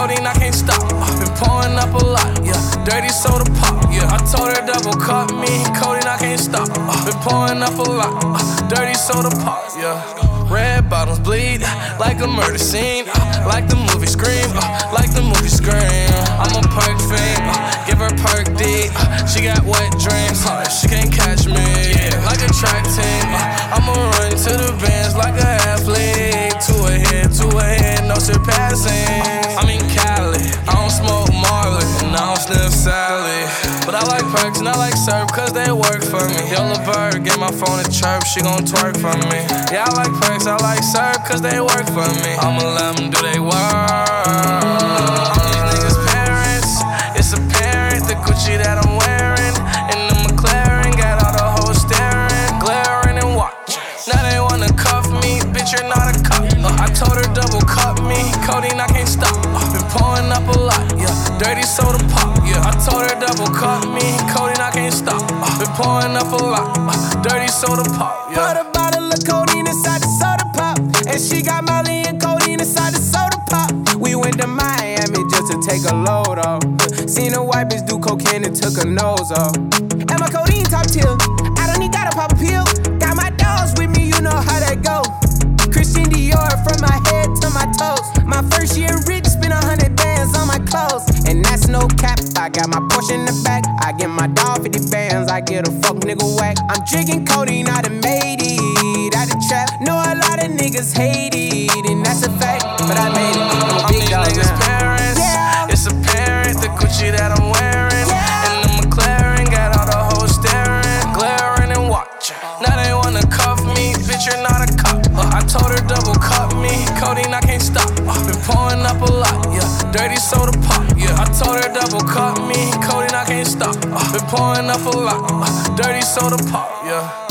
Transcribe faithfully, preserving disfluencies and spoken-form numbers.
codeine, I can't stop. Been pouring up a lot, yeah. Dirty soda pop, yeah. I told her double cup me, codeine, I can't stop. Been pouring up a lot, dirty soda pop, yeah. Red bottoms bleed like a murder scene, like the movie Scream, like the movie Scream. I'm a perk fiend, give her perk D. She got wet dreams, she can't catch me. Like a track team, I'ma run to the bands like an athlete. Two ahead, two ahead, no surpassing. I'm in Cali, I don't smoke Marley, and I don't sniff Sally. But I like perks and I like syrup cause they work for me. Yellow bird, get my phone to chirp, she gon' twerk for me. Yeah, I like perks, I like syrup cause they work for me. I'ma let them do they work. I'm these niggas' parents, it's apparent the Gucci that I'm wearing. And the McLaren got all the hoes staring, glaring and watching. Now they wanna cuff me, bitch you're not a cup. uh, I told her double cup me, codeine I can't stop. uh, Been pouring up a lot, yeah. Dirty soda pop, yeah. I told her double cup me, codeine I can't stop. uh, Been pouring up a lot, uh, dirty soda pop, yeah. Put a bottle of codeine inside the soda pop, and she got Molly and codeine inside the soda pop. We went to Miami just to take a load off. Seen a white bitch do cocaine and took her nose off. And my codeine top tier, I don't need gotta pop a pill. Got my dogs with me, you know how that go. Christian Dior from my head to my toes. My first year rich, spent a hundred bands on my clothes. And that's no cap, I got my Porsche in the back. I get my dog fifty bands, I get a fuck nigga whack. I'm drinking codeine, I done made it out the trap. Know a lot of niggas hate it, and that's a fact. But I made it, I'm a I'm big these dog niggas' now. parents, Yeah. it's apparent the Gucci that I'm wearing. Yeah. And the McLaren got all the hoes staring, glaring and watching. Now they wanna cuff me, bitch you're not a cup. uh, I told her double cup me, codeine I can't stop. uh, Been pouring up a lot, yeah. Dirty soda pop, yeah. I told her double cup me, codeine I can't stop. uh, Been pouring up a lot, uh, dirty soda pop, yeah.